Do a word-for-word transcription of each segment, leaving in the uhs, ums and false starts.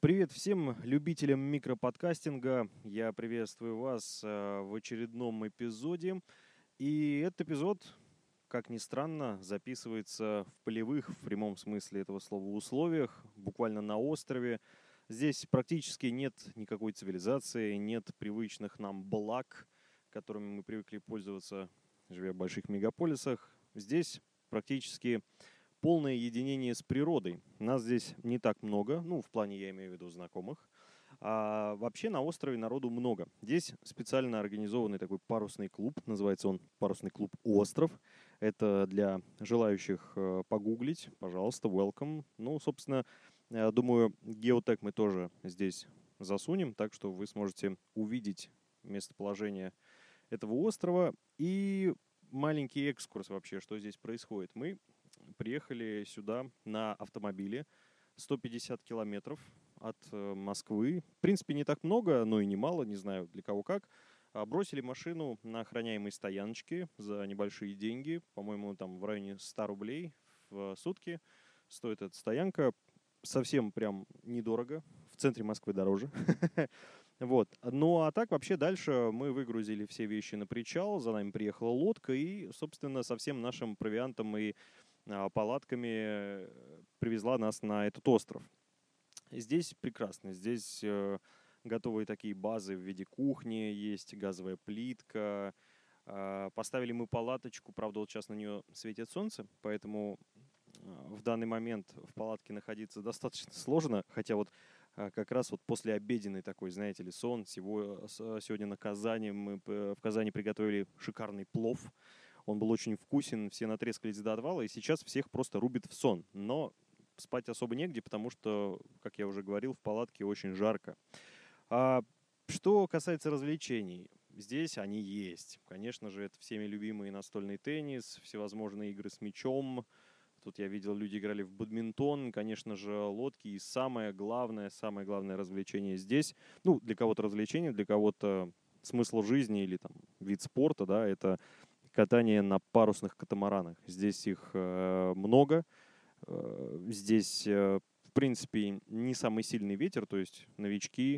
Привет всем любителям микроподкастинга. Я приветствую вас э, в очередном эпизоде. И этот эпизод, как ни странно, записывается в полевых, в прямом смысле этого слова, условиях, буквально на острове. Здесь практически нет никакой цивилизации, нет привычных нам благ, которыми мы привыкли пользоваться, живя в больших мегаполисах. Здесь практически полное единение с природой. Нас здесь не так много, ну, в плане, я имею в виду, знакомых. А вообще на острове народу много. Здесь специально организованный такой парусный клуб, называется он «Парусный клуб Остров». Это для желающих э, погуглить, пожалуйста, welcome. Ну, собственно, я думаю, геотег мы тоже здесь засунем, так что вы сможете увидеть местоположение этого острова и маленький экскурс вообще, что здесь происходит. Мы приехали сюда на автомобиле сто пятьдесят километров от э, Москвы. В принципе, не так много, но и не мало, не знаю для кого как. А, Бросили машину на охраняемой стояночке за небольшие деньги. По-моему, там в районе ста рублей в сутки стоит эта стоянка. Совсем прям недорого. В центре Москвы дороже. Вот. Ну а так вообще дальше мы выгрузили все вещи на причал, за нами приехала лодка и, собственно, со всем нашим провиантом и а, палатками э, привезла нас на этот остров. Здесь прекрасно. Здесь э, готовые такие базы в виде кухни, есть газовая плитка. А, Поставили мы палаточку, правда, вот сейчас на нее светит солнце, поэтому а, в данный момент в палатке находиться достаточно сложно, хотя вот а, как раз вот после обеденный такой, знаете ли, сон. Сего- с- Сегодня на Казани мы п- в Казани приготовили шикарный плов. Он был очень вкусен, все натрескались до отвала, и сейчас всех просто рубит в сон. Но спать особо негде, потому что, как я уже говорил, в палатке очень жарко. А что касается развлечений, здесь они есть. Конечно же, это всеми любимый настольный теннис, всевозможные игры с мячом. Тут я видел, люди играли в бадминтон, конечно же, лодки. И самое главное, самое главное развлечение здесь, ну, для кого-то развлечение, для кого-то смысл жизни или там вид спорта, да, это катание на парусных катамаранах. Здесь их э, много. Э, здесь, э, в принципе, не самый сильный ветер, то есть новички,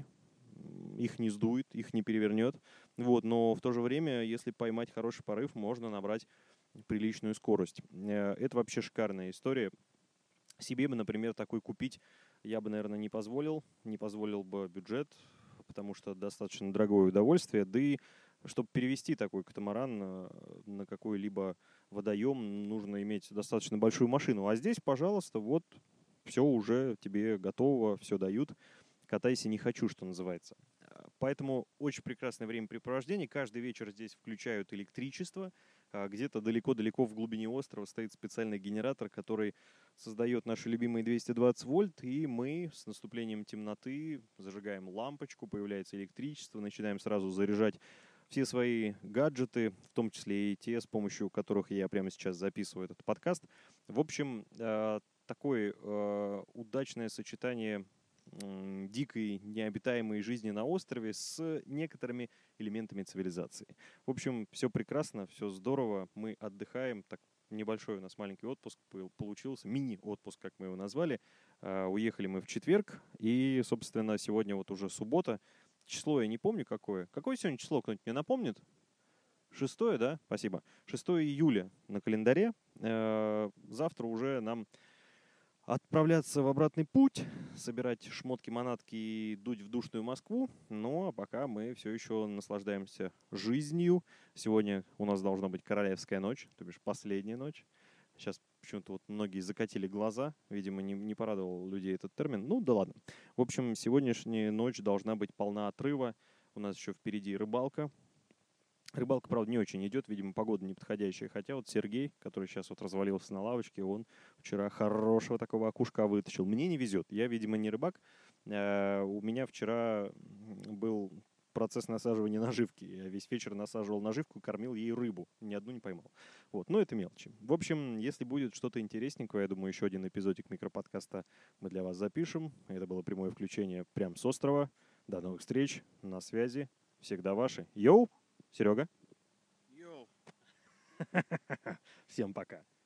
м, их не сдует, их не перевернет. Вот, но в то же время, если поймать хороший порыв, можно набрать приличную скорость. Э, Это вообще шикарная история. Себе бы, например, такой купить я бы, наверное, не позволил, не позволил бы бюджет, потому что достаточно дорогое удовольствие. Да и чтобы перевести такой катамаран э, на какой-либо водоем, нужно иметь достаточно большую машину. А здесь, пожалуйста, вот все уже тебе готово, все дают. Катайся не хочу, что называется. А, Поэтому очень прекрасное времяпрепровождение. Каждый вечер здесь включают электричество. А Где-то далеко-далеко в глубине острова стоит специальный генератор, который создает наши любимые двести двадцать вольт. И мы с наступлением темноты зажигаем лампочку, появляется электричество, начинаем сразу заряжать все свои гаджеты, в том числе и те, с помощью которых я прямо сейчас записываю этот подкаст. В общем, э, такое э, удачное сочетание м, дикой необитаемой жизни на острове с некоторыми элементами цивилизации. В общем, все прекрасно, все здорово, мы отдыхаем, так небольшой у нас маленький отпуск был- получился, мини-отпуск, как мы его назвали. А, Уехали мы в четверг, и, собственно, сегодня вот уже суббота. Число я не помню какое. Какое сегодня число, кто-нибудь мне напомнит? Шестое, да? Спасибо. Шестое июля на календаре. Э, Завтра уже нам отправляться в обратный путь, собирать шмотки-манатки и дуть в душную Москву. Но пока мы все еще наслаждаемся жизнью. Сегодня у нас должна быть королевская ночь, то бишь последняя ночь. Сейчас почему-то вот многие закатили глаза. Видимо, не, не порадовал людей этот термин. Ну да ладно. В общем, сегодняшняя ночь должна быть полна отрыва. У нас еще впереди рыбалка. Рыбалка, правда, не очень идет, видимо, погода неподходящая. Хотя вот Сергей, который сейчас вот развалился на лавочке, он вчера хорошего такого окушка вытащил. Мне не везет. Я, видимо, не рыбак. Э, У меня вчера был процесс насаживания наживки. Я весь вечер насаживал наживку, кормил ей рыбу. Ни одну не поймал. Вот, но это мелочи. В общем, если будет что-то интересненькое, я думаю, еще один эпизодик микроподкаста мы для вас запишем. Это было прямое включение прямо с острова. До новых встреч. На связи. Всегда ваши. Йоу! Серега. Йоу. Всем пока.